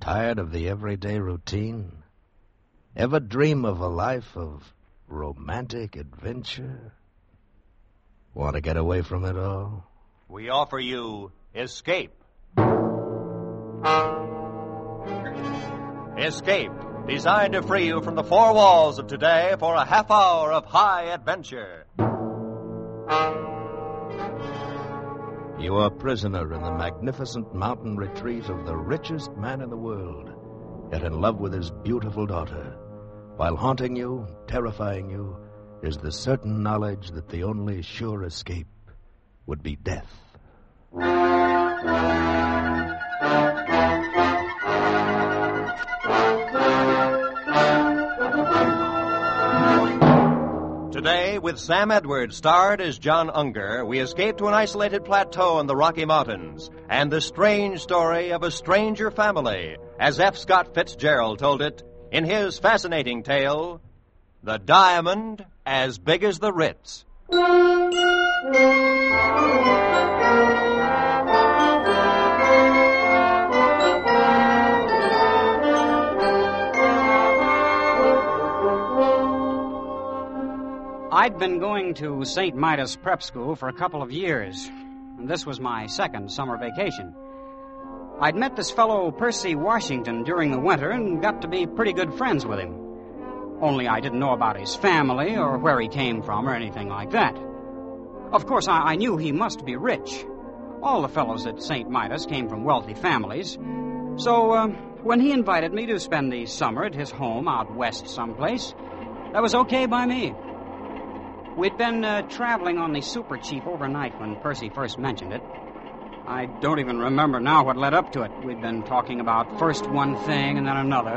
Tired of the everyday routine? Ever dream of a life of romantic adventure? Want to get away from it all? We offer you Escape. Escape, designed to free you from the four walls of today for a half hour of high adventure. You are a prisoner in the magnificent mountain retreat of the richest man in the world, yet in love with his beautiful daughter. While haunting you, terrifying you, is the certain knowledge that the only sure escape would be death. Today, with Sam Edwards starred as John Unger, we escape to an isolated plateau in the Rocky Mountains and the strange story of a stranger family, as F. Scott Fitzgerald told it in his fascinating tale, The Diamond as Big as the Ritz. I'd been going to St. Midas Prep School for a couple of years, and this was my second summer vacation. I'd met this fellow Percy Washington during the winter and got to be pretty good friends with him. Only I didn't know about his family or where he came from or anything like that. Of course, I knew he must be rich. All the fellows at St. Midas came from wealthy families. So when he invited me to spend the summer at his home out west someplace, that was okay by me. We'd been traveling on the Super Chief overnight when Percy first mentioned it. I don't even remember now what led up to it. We'd been talking about first one thing and then another.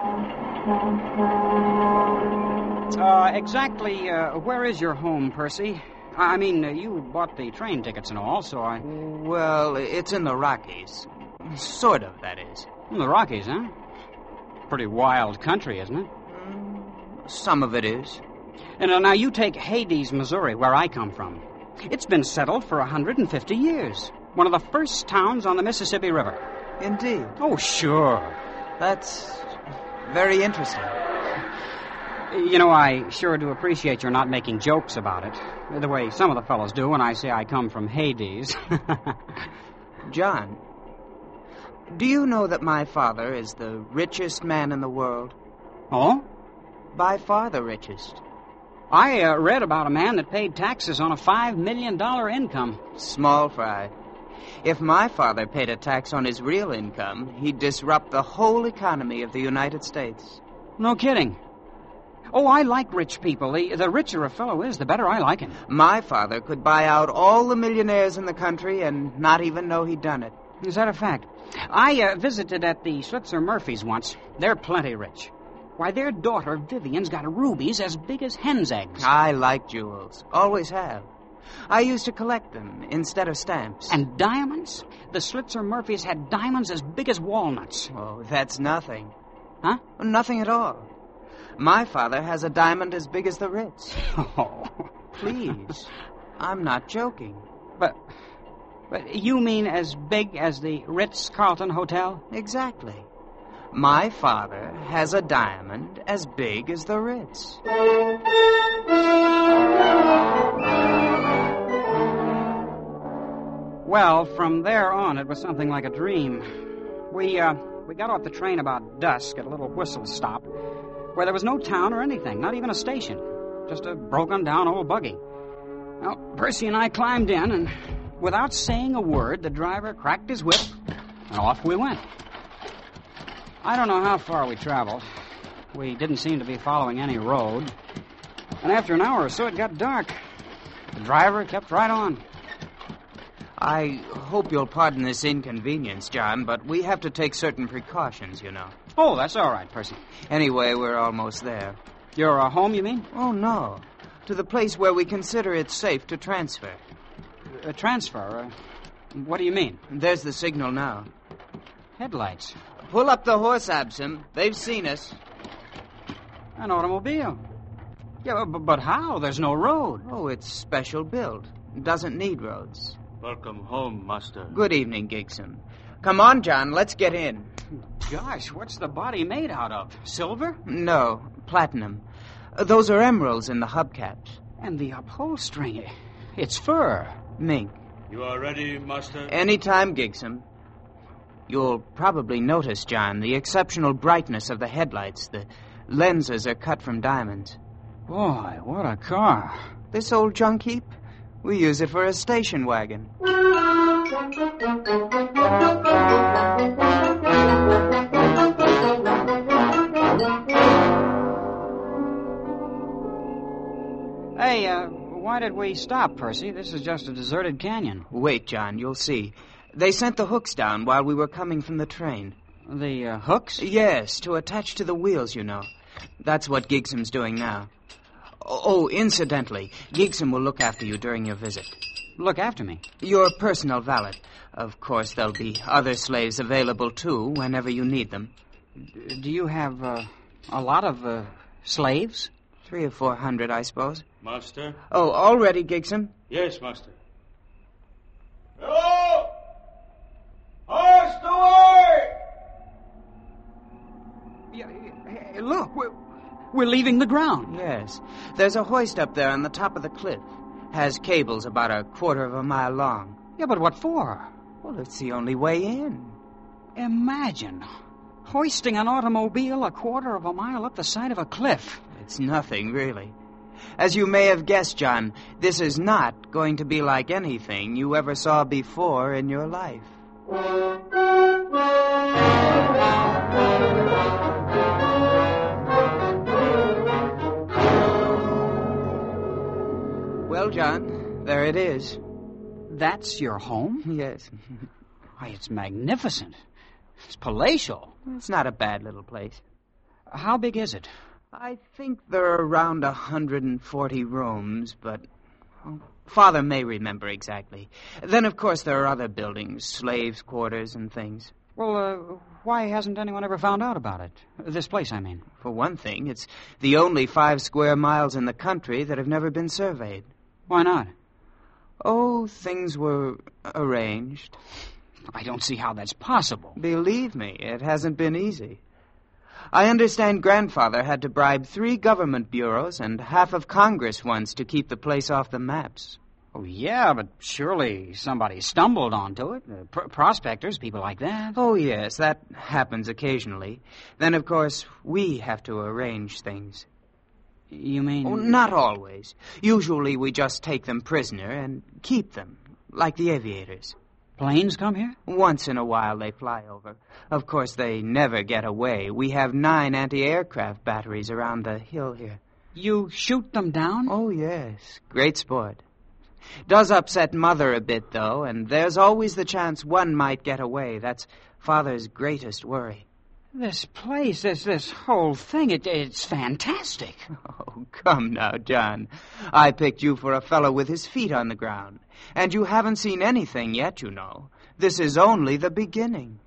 Exactly where is your home, Percy? I mean, you bought the train tickets and all, so I... Well, it's in the Rockies. Sort of, that is. In the Rockies, huh? Pretty wild country, isn't it? Some of it is. And now you take Hades, Missouri, where I come from. It's been settled for 150 years. One of the first towns on the Mississippi River. Indeed. Oh, sure. That's very interesting. You know, I sure do appreciate your not making jokes about it, the way some of the fellows do when I say I come from Hades. John, do you know that my father is the richest man in the world? Oh? By far the richest. I read about a man that paid taxes on a $5 million income. Small fry. If my father paid a tax on his real income, he'd disrupt the whole economy of the United States. No kidding. Oh, I like rich people. The richer a fellow is, the better I like him. My father could buy out all the millionaires in the country and not even know he'd done it. Is that a fact? I visited at the Switzer Murphys once. They're plenty rich. Why, their daughter, Vivian's got rubies as big as hen's eggs. I like jewels. Always have. I used to collect them instead of stamps. And diamonds? The Switzer Murphys had diamonds as big as walnuts. Oh, that's nothing. Huh? Nothing at all. My father has a diamond as big as the Ritz. Oh. Please. I'm not joking. But you mean as big as the Ritz-Carlton Hotel? Exactly. My father has a diamond as big as the Ritz. Well, from there on, it was something like a dream. We got off the train about dusk at a little whistle stop where there was no town or anything, not even a station, just a broken-down old buggy. Well, Percy and I climbed in, and without saying a word, the driver cracked his whip, and off we went. I don't know how far we traveled. We didn't seem to be following any road. And after an hour or so, it got dark. The driver kept right on. I hope you'll pardon this inconvenience, John, but we have to take certain precautions, you know. Oh, that's all right, Percy. Anyway, we're almost there. You're home, you mean? Oh, no. To the place where we consider it safe to transfer. Transfer? What do you mean? There's the signal now. Headlights. Pull up the horse, Absam. They've seen us. An automobile. Yeah, but how? There's no road. Oh, it's special built. Doesn't need roads. Welcome home, Master. Good evening, Gigson. Come on, John, let's get in. Gosh, what's the body made out of? Silver? No, platinum. Those are emeralds in the hubcaps. And the upholstery. It's fur. Mink. You are ready, Master? Anytime, Gigson. You'll probably notice, John, the exceptional brightness of the headlights. The lenses are cut from diamonds. Boy, what a car. This old junk heap? We use it for a station wagon. Hey, why did we stop, Percy? This is just a deserted canyon. Wait, John, you'll see. They sent the hooks down while we were coming from the train. The hooks? Yes, to attach to the wheels, you know. That's what Gigsom's doing now. Oh, incidentally, Gigsom will look after you during your visit. Look after me. Your personal valet. Of course, there'll be other slaves available, too, whenever you need them. Do you have a lot of slaves? 300 or 400, I suppose. Master? Oh, all ready, Gigsom? Yes, Master. Hello! Hoist away! Hey, look, we're leaving the ground. Yes. There's a hoist up there on the top of the cliff. Has cables about 1/4 of a mile long. Yeah, but what for? Well, it's the only way in. Imagine hoisting an automobile 1/4 of a mile up the side of a cliff. It's nothing, really. As you may have guessed, John, this is not going to be like anything you ever saw before in your life. Well, John, there it is. That's your home? Yes. Why, it's magnificent. It's palatial. It's not a bad little place. How big is it? I think there are around 140 rooms, but Father may remember exactly. Then, of course, there are other buildings, slaves' quarters and things. Well, why hasn't anyone ever found out about it? This place, I mean. For one thing, it's the only 5 square miles in the country that have never been surveyed. Why not? Oh, things were arranged. I don't see how that's possible. Believe me, it hasn't been easy. I understand Grandfather had to bribe 3 government bureaus and half of Congress once to keep the place off the maps. Oh, yeah, but surely somebody stumbled onto it. Prospectors, people like that. Oh, yes, that happens occasionally. Then, of course, we have to arrange things. You mean... Oh, not always. Usually we just take them prisoner and keep them, like the aviators. Planes come here? Once in a while they fly over. Of course, they never get away. We have 9 anti-aircraft batteries around the hill here. You shoot them down? Oh, yes. Great sport. Does upset Mother a bit, though, and there's always the chance one might get away. That's Father's greatest worry. This place, this whole thing, it's fantastic. Oh, come now, John. I picked you for a fellow with his feet on the ground. And you haven't seen anything yet, you know. This is only the beginning.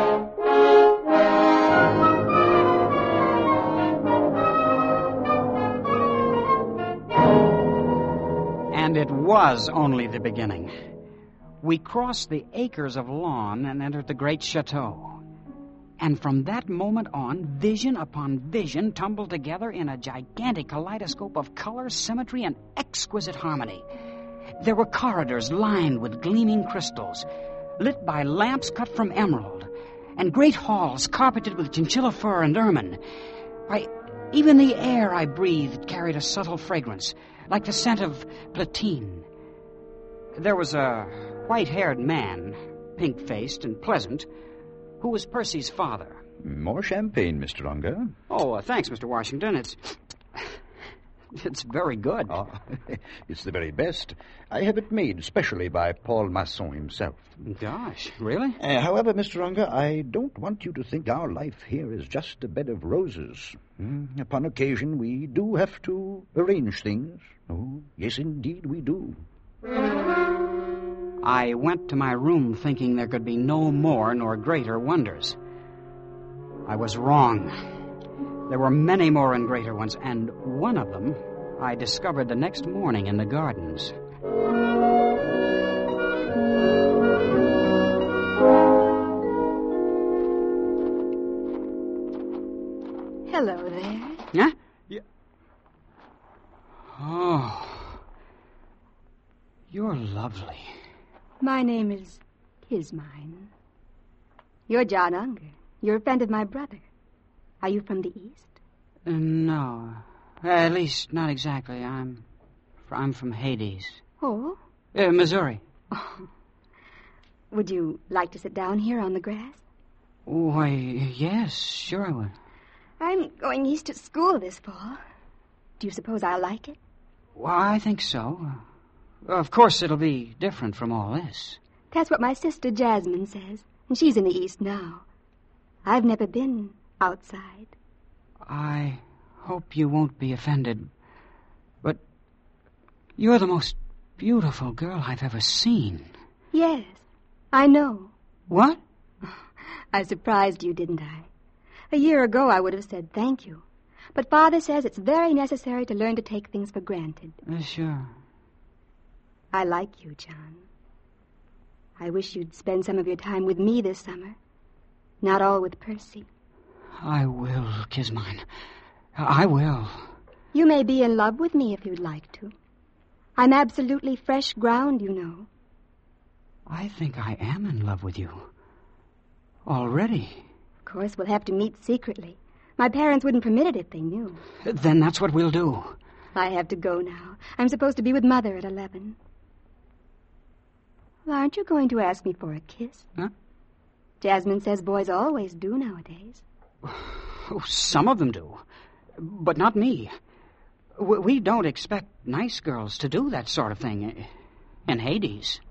And it was only the beginning. We crossed the acres of lawn and entered the great chateau. And from that moment on, vision upon vision tumbled together in a gigantic kaleidoscope of color, symmetry, and exquisite harmony. There were corridors lined with gleaming crystals, lit by lamps cut from emerald, and great halls carpeted with chinchilla fur and ermine. Why, even the air I breathed carried a subtle fragrance, like the scent of platine. There was a white-haired man, pink-faced and pleasant, who was Percy's father. More champagne, Mr. Unger. Oh, thanks, Mr. Washington. It's very good. Oh, it's the very best. I have it made specially by Paul Masson himself. Gosh, really? However, Mr. Unger, I don't want you to think our life here is just a bed of roses. Upon occasion, we do have to arrange things. Oh, yes, indeed, we do. I went to my room thinking there could be no more nor greater wonders. I was wrong. There were many more and greater ones, and one of them I discovered the next morning in the gardens. Hello there. Huh? Yeah. Oh. You're lovely. My name is Kismine. You're John Unger. You're a friend of my brother. Are you from the East? No. At least, not exactly. I'm from Hades. Oh? Missouri. Oh. Would you like to sit down here on the grass? Why, yes, sure I would. I'm going east to school this fall. Do you suppose I'll like it? Well, I think so. Of course, it'll be different from all this. That's what my sister Jasmine says, and she's in the East now. I've never been outside. I hope you won't be offended, but you're the most beautiful girl I've ever seen. Yes, I know. What? I surprised you, didn't I? A year ago, I would have said thank you. But Father says it's very necessary to learn to take things for granted. Sure. I like you, John. I wish you'd spend some of your time with me this summer. Not all with Percy. I will, Kismine. I will. You may be in love with me if you'd like to. I'm absolutely fresh ground, you know. I think I am in love with you. Already. Of course, we'll have to meet secretly. My parents wouldn't permit it if they knew. Then that's what we'll do. I have to go now. I'm supposed to be with Mother at 11. Well, aren't you going to ask me for a kiss? Huh? Jasmine says boys always do nowadays. Oh, some of them do. But not me. We don't expect nice girls to do that sort of thing in Hades.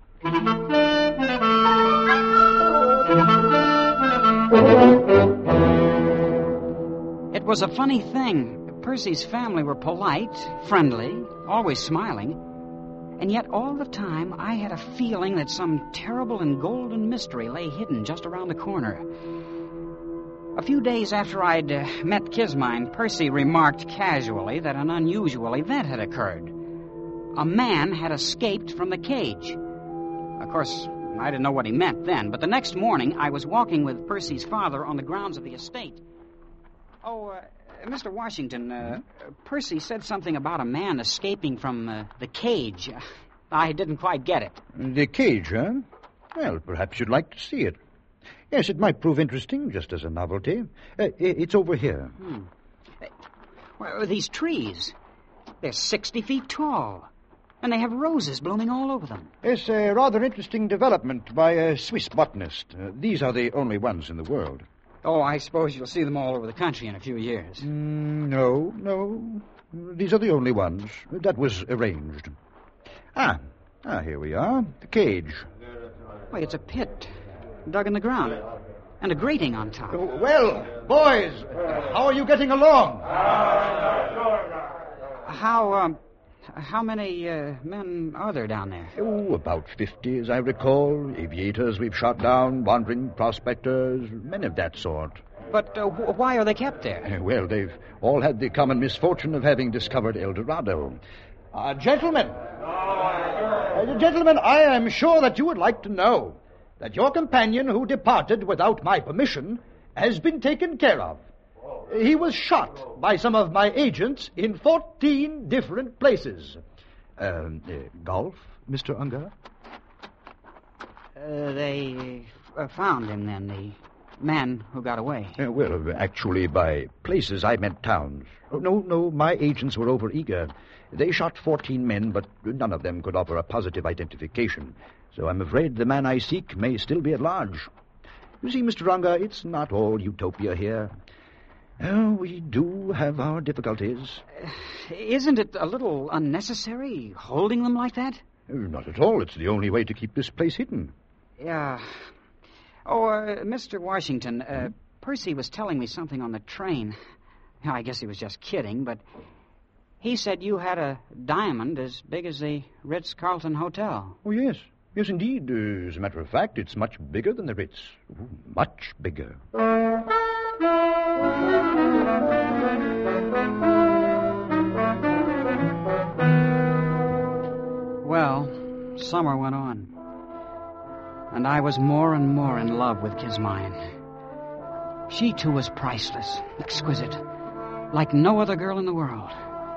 It was a funny thing. Percy's family were polite, friendly, always smiling. And yet all the time I had a feeling that some terrible and golden mystery lay hidden just around the corner. A few days after I'd met Kismine, Percy remarked casually that an unusual event had occurred. A man had escaped from the cage. Of course, I didn't know what he meant then, but the next morning I was walking with Percy's father on the grounds of the estate. Oh, Mr. Washington, Percy said something about a man escaping from the cage. I didn't quite get it. The cage, huh? Well, perhaps you'd like to see it. Yes, it might prove interesting, just as a novelty. It's over here. Well, these trees, they're 60 feet tall, and they have roses blooming all over them. It's a rather interesting development by a Swiss botanist. These are the only ones in the world. Oh, I suppose you'll see them all over the country in a few years. No. These are the only ones. That was arranged. Here we are. The cage. Why, it's a pit dug in the ground, and a grating on top. Well, boys, how are you getting along? How many men are there down there? Oh, about 50, as I recall. Aviators we've shot down, wandering prospectors, men of that sort. But why are they kept there? Well, they've all had the common misfortune of having discovered El Dorado. Gentlemen, I am sure that you would like to know that your companion who departed without my permission has been taken care of. He was shot by some of my agents in 14 different places. Golf, Mr. Unger? They found him then, the man who got away. Well, actually, by places, I meant towns. No, my agents were overeager. They shot 14 men, but none of them could offer a positive identification. So I'm afraid the man I seek may still be at large. You see, Mr. Unger, it's not all utopia here. We do have our difficulties. Isn't it a little unnecessary, holding them like that? Not at all. It's the only way to keep this place hidden. Yeah. Oh, Mr. Washington, Percy was telling me something on the train. I guess he was just kidding, but he said you had a diamond as big as the Ritz-Carlton Hotel. Oh, yes. Yes, indeed. As a matter of fact, it's much bigger than the Ritz. Much bigger. Well, summer went on, and I was more and more in love with Kismine. She, too, was priceless, exquisite. like no other girl in the world.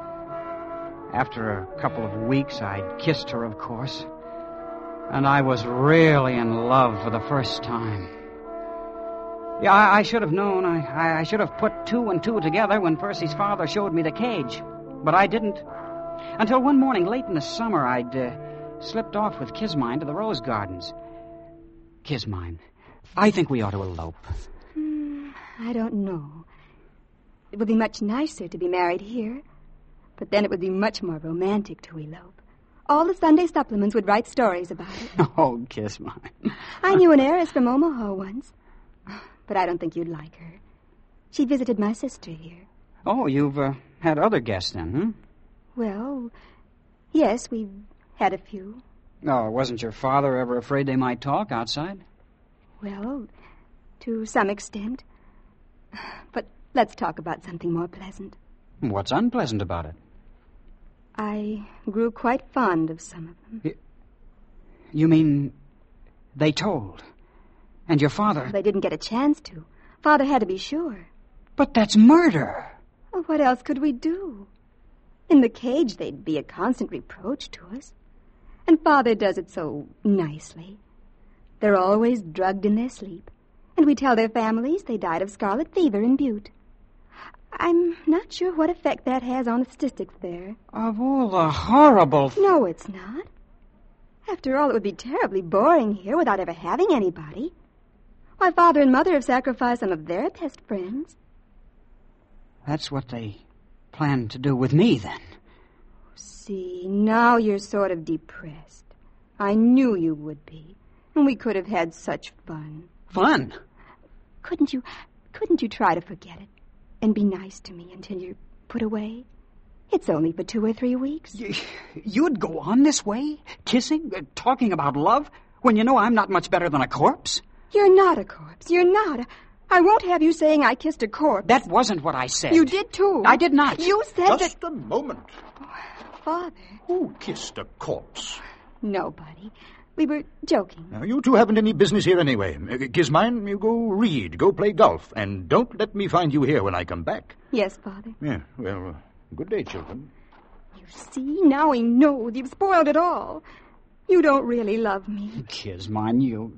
After a couple of weeks, I'd kissed her, of course. And I was really in love for the first time. Yeah, I should have known. I should have put two and two together when Percy's father showed me the cage. But I didn't. Until one morning late in the summer, I'd slipped off with Kismine to the rose gardens. Kismine, I think we ought to elope. I don't know. It would be much nicer to be married here. But then it would be much more romantic to elope. All the Sunday supplements would write stories about it. Oh, Kismine. I knew an heiress from Omaha once. But I don't think you'd like her. She visited my sister here. Oh, you've had other guests then, huh? Well, yes, we've had a few. Oh, wasn't your father ever afraid they might talk outside? Well, to some extent. But let's talk about something more pleasant. What's unpleasant about it? I grew quite fond of some of them. You mean they told? And your father... They didn't get a chance to. Father had to be sure. But that's murder. Well, what else could we do? In the cage, they'd be a constant reproach to us. And Father does it so nicely. They're always drugged in their sleep. And we tell their families they died of scarlet fever in Butte. I'm not sure what effect that has on the statistics there. Of all the horrible... No, it's not. After all, it would be terribly boring here without ever having anybody. Why, Father and Mother have sacrificed some of their best friends. That's what they plan to do with me, then. See, now you're sort of depressed. I knew you would be. And we could have had such fun. Fun? Couldn't you try to forget it? And be nice to me until you're put away? It's only for 2 or 3 weeks. You'd go on this way? Kissing? Talking about love? When you know I'm not much better than a corpse? You're not a corpse. You're not. I won't have you saying I kissed a corpse. That wasn't what I said. You did, too. I did not. You said Just a moment. Oh, Father. Who kissed a corpse? Nobody. We were joking. Now, you two haven't any business here anyway. Kismine, you go read, go play golf, and don't let me find you here when I come back. Yes, Father. Yeah, well, good day, children. You see, now he knows. You've spoiled it all. You don't really love me. Kismine, you...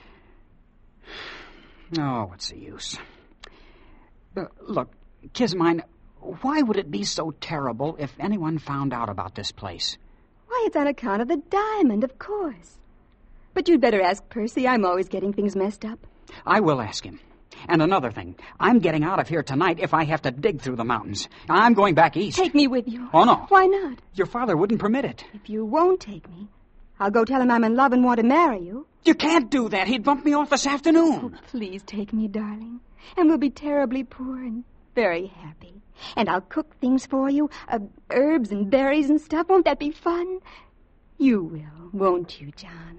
Oh, what's the use? Look, Kismine, why would it be so terrible if anyone found out about this place? Why, it's on account of the diamond, of course. But you'd better ask Percy. I'm always getting things messed up. I will ask him. And another thing, I'm getting out of here tonight if I have to dig through the mountains. I'm going back east. Take me with you. Oh, no. Why not? Your father wouldn't permit it. If you won't take me, I'll go tell him I'm in love and want to marry you. You can't do that. He'd bump me off this afternoon. Oh, please take me, darling. And we'll be terribly poor and very happy. And I'll cook things for you, herbs and berries and stuff. Won't that be fun? You will, won't you, John?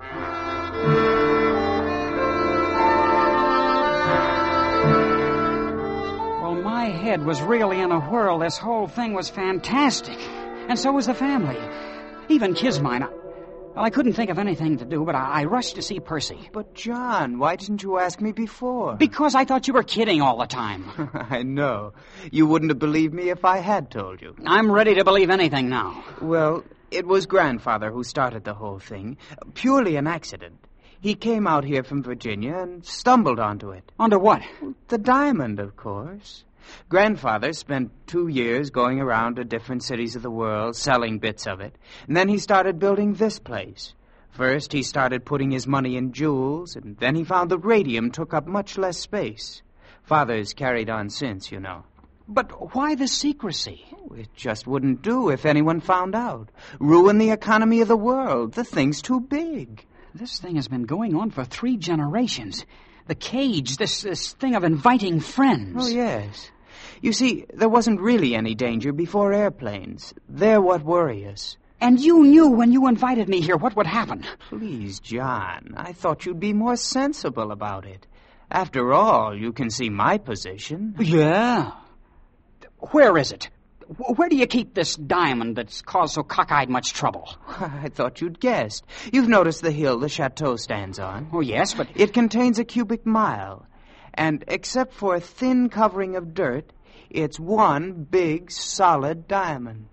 Well, my head was really in a whirl. This whole thing was fantastic. And so was the family. Even Kismine. Well, I couldn't think of anything to do, but I rushed to see Percy. But, John, why didn't you ask me before? Because I thought you were kidding all the time. I know. You wouldn't have believed me if I had told you. I'm ready to believe anything now. Well, it was Grandfather who started the whole thing. Purely an accident. He came out here from Virginia and stumbled onto it. Onto what? The diamond, of course. Grandfather spent 2 years going around to different cities of the world, selling bits of it. And then he started building this place. First, he started putting his money in jewels, and then he found the radium took up much less space. Father's carried on since, you know. But why the secrecy? Oh, it just wouldn't do if anyone found out. Ruin the economy of the world. The thing's too big. This thing has been going on for 3 generations. The cage, this thing of inviting friends. Oh, yes. You see, there wasn't really any danger before airplanes. They're what worry us. And you knew when you invited me here what would happen. Please, John, I thought you'd be more sensible about it. After all, you can see my position. Yeah. Where is it? Where do you keep this diamond that's caused so cockeyed much trouble? I thought you'd guessed. You've noticed the hill the chateau stands on. Oh, yes, but... It contains a cubic mile. And except for a thin covering of dirt, It's one big, solid diamond.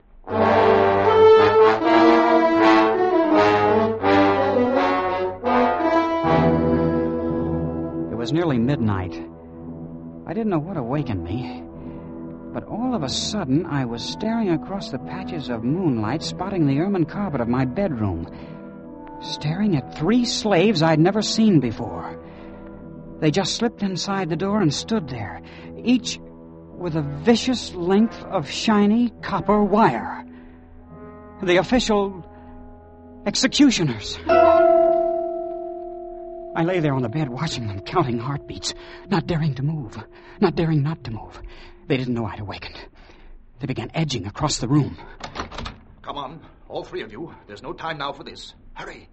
It was nearly midnight. I didn't know what awakened me, but all of a sudden I was staring across the patches of moonlight, spotting the ermine carpet of my bedroom, staring at 3 slaves I'd never seen before. They just slipped inside the door and stood there, each with a vicious length of shiny copper wire. The official executioners. I lay there on the bed watching them, counting heartbeats, not daring to move, not daring not to move. They didn't know I'd awakened. They began edging across the room. Come on, all 3 of you. There's no time now for this. Hurry.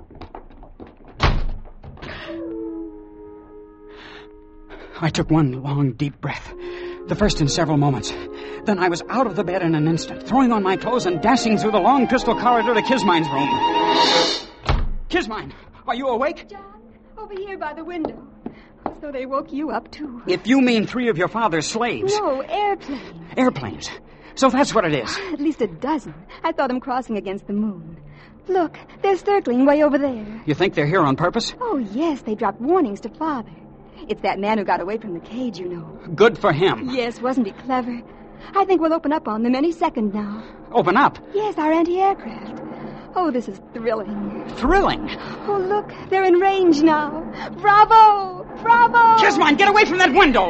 I took one long, deep breath, the first in several moments. Then I was out of the bed in an instant, throwing on my clothes and dashing through the long crystal corridor to Kismine's room. Kismine, are you awake? John, over here by the window. So they woke you up, too. If you mean 3 of your father's slaves. No, airplanes. Airplanes. So that's what it is. At least a dozen. I saw them crossing against the moon. Look, they're circling way over there. You think they're here on purpose? Oh, yes, they dropped warnings to Father. It's that man who got away from the cage, you know. Good for him. Yes, wasn't he clever? I think we'll open up on them any second now. Open up? Yes, our anti-aircraft. Oh, this is thrilling. Thrilling? Oh, look, they're in range now. Bravo! Bravo! Kismine, get away from that window!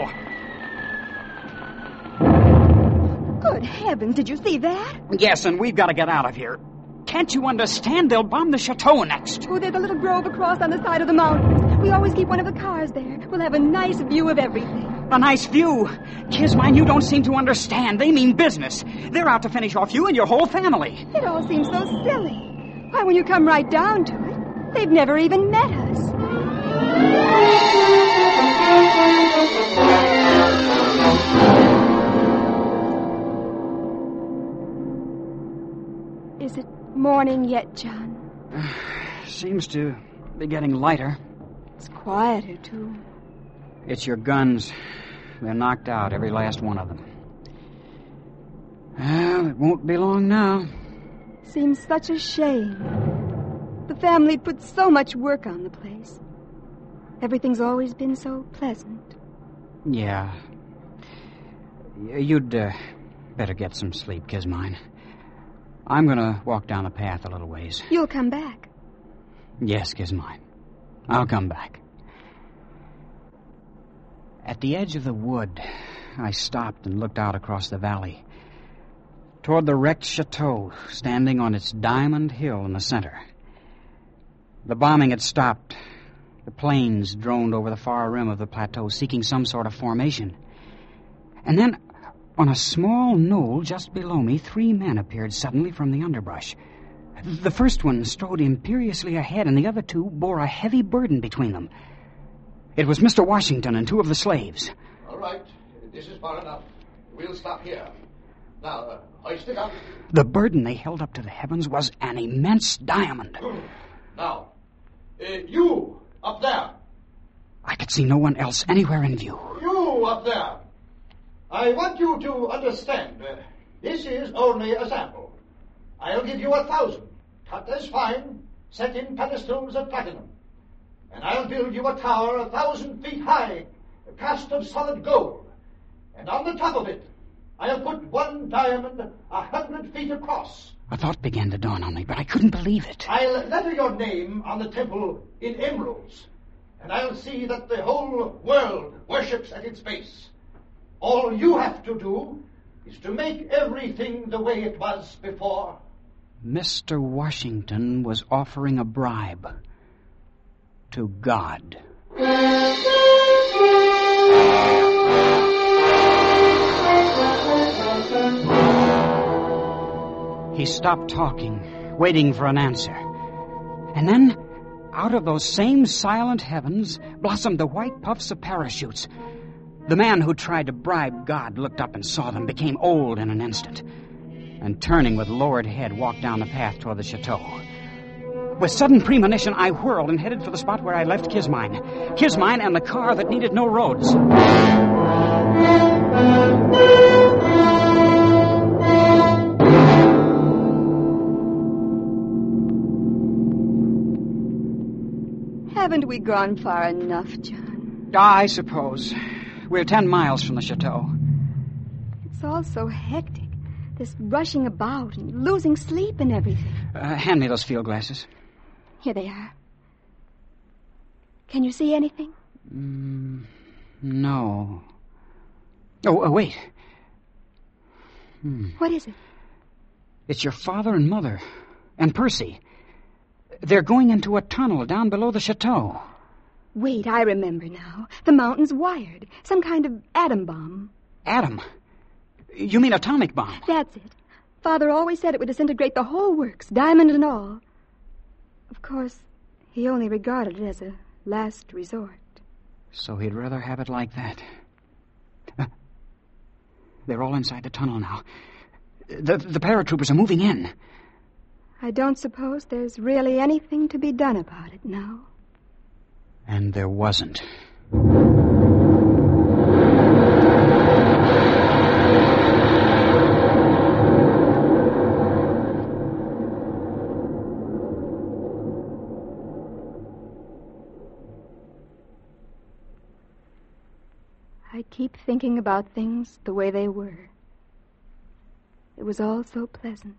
Good heavens, did you see that? Yes, and we've got to get out of here. Can't you understand? They'll bomb the chateau next. Oh, there's a little grove across on the side of the mountains. We always keep one of the cars there. We'll have a nice view of everything. A nice view? Kismine, you don't seem to understand. They mean business. They're out to finish off you and your whole family. It all seems so silly. Why, when you come right down to it, they've never even met us. Is it morning yet, John? Seems to be getting lighter. It's quieter, too. It's your guns. They're knocked out, every last one of them. Well, it won't be long now. Seems such a shame. The family put so much work on the place. Everything's always been so pleasant. Yeah. You'd better get some sleep, Kismine. I'm going to walk down the path a little ways. You'll come back. Yes, Kismine. I'll come back. At the edge of the wood, I stopped and looked out across the valley, toward the wrecked chateau standing on its diamond hill in the center. The bombing had stopped. The planes droned over the far rim of the plateau, seeking some sort of formation. And then, on a small knoll just below me, 3 men appeared suddenly from the underbrush. The first one strode imperiously ahead, and the other 2 bore a heavy burden between them. It was Mr. Washington and 2 of the slaves. All right. This is far enough. We'll stop here. Now, hoist it up. The burden they held up to the heavens was an immense diamond. Now, you up there. I could see no one else anywhere in view. You up there. I want you to understand. This is only a sample. I'll give you 1,000. Cut as fine, set in pedestals of platinum. And I'll build you a tower 1,000 feet high, cast of solid gold. And on the top of it, I'll put 1 diamond 100 feet across. A thought began to dawn on me, but I couldn't believe it. I'll letter your name on the temple in emeralds, and I'll see that the whole world worships at its base. All you have to do is to make everything the way it was before. Mr. Washington was offering a bribe to God. He stopped talking, waiting for an answer. And then, out of those same silent heavens, blossomed the white puffs of parachutes. The man who tried to bribe God looked up and saw them, became old in an instant, and turning with lowered head, walked down the path toward the chateau. With sudden premonition, I whirled and headed for the spot where I left Kismine. Kismine and the car that needed no roads. Haven't we gone far enough, John? I suppose. We're 10 miles from the chateau. It's all so hectic. This rushing about and losing sleep and everything. Hand me those field glasses. Here they are. Can you see anything? No. Oh, wait. What is it? It's your father and mother. And Percy. They're going into a tunnel down below the chateau. Wait, I remember now. The mountain's wired. Some kind of atom bomb. Atom? You mean atomic bomb? That's it. Father always said it would disintegrate the whole works, diamond and all. Of course, he only regarded it as a last resort. So he'd rather have it like that. They're all inside the tunnel now. The paratroopers are moving in. I don't suppose there's really anything to be done about it now. And there wasn't. I keep thinking about things the way they were. It was all so pleasant.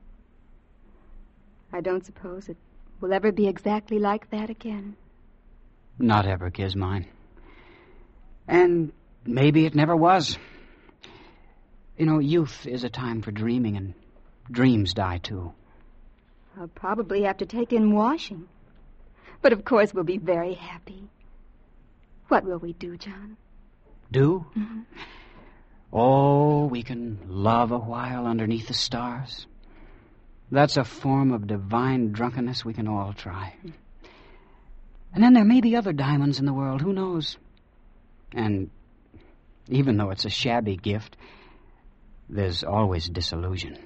I don't suppose it will ever be exactly like that again. Not ever, Gizmine. And maybe it never was. You know, youth is a time for dreaming, and dreams die, too. I'll probably have to take in washing. But of course we'll be very happy. What will we do, John? Do? Mm-hmm. Oh, we can love a while underneath the stars. That's a form of divine drunkenness we can all try. And then there may be other diamonds in the world, who knows? And even though it's a shabby gift, there's always disillusion.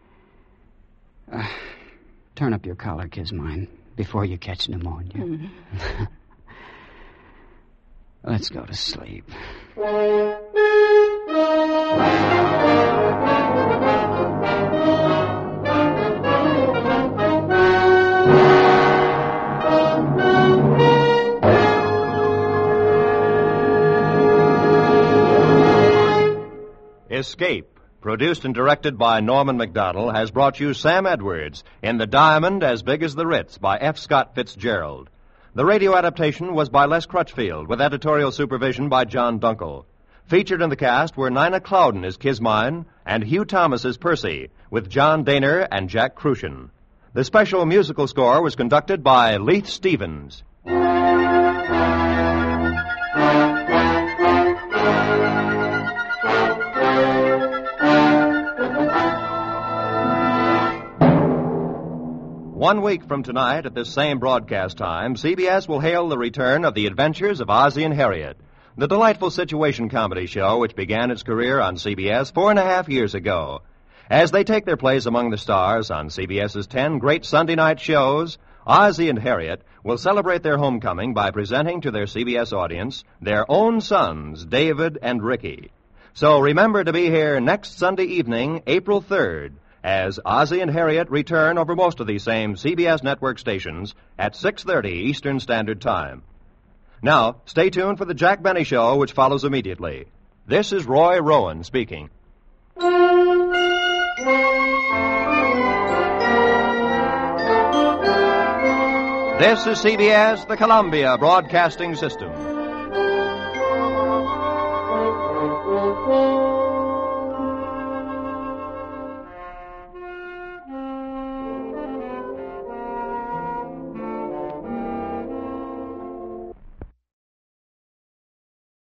Turn up your collar, Gizmine, before you catch pneumonia. Mm-hmm. Let's go to sleep. Escape, produced and directed by Norman Macdonnell, has brought you Sam Edwards in The Diamond as Big as the Ritz by F. Scott Fitzgerald. The radio adaptation was by Les Crutchfield, with editorial supervision by John Dunkel. Featured in the cast were Nina Clouden as Kismine and Hugh Thomas as Percy, with John Daner and Jack Crucian. The special musical score was conducted by Leith Stevens. One week from tonight, at this same broadcast time, CBS will hail the return of The Adventures of Ozzie and Harriet, the delightful situation comedy show which began its career on CBS 4.5 years ago. As they take their place among the stars on CBS's 10 great Sunday night shows, Ozzie and Harriet will celebrate their homecoming by presenting to their CBS audience their own sons, David and Ricky. So remember to be here next Sunday evening, April 3rd, as Ozzie and Harriet return over most of these same CBS network stations at 6:30 Eastern Standard Time. Now, stay tuned for the Jack Benny Show, which follows immediately. This is Roy Rowan speaking. This is CBS, the Columbia Broadcasting System.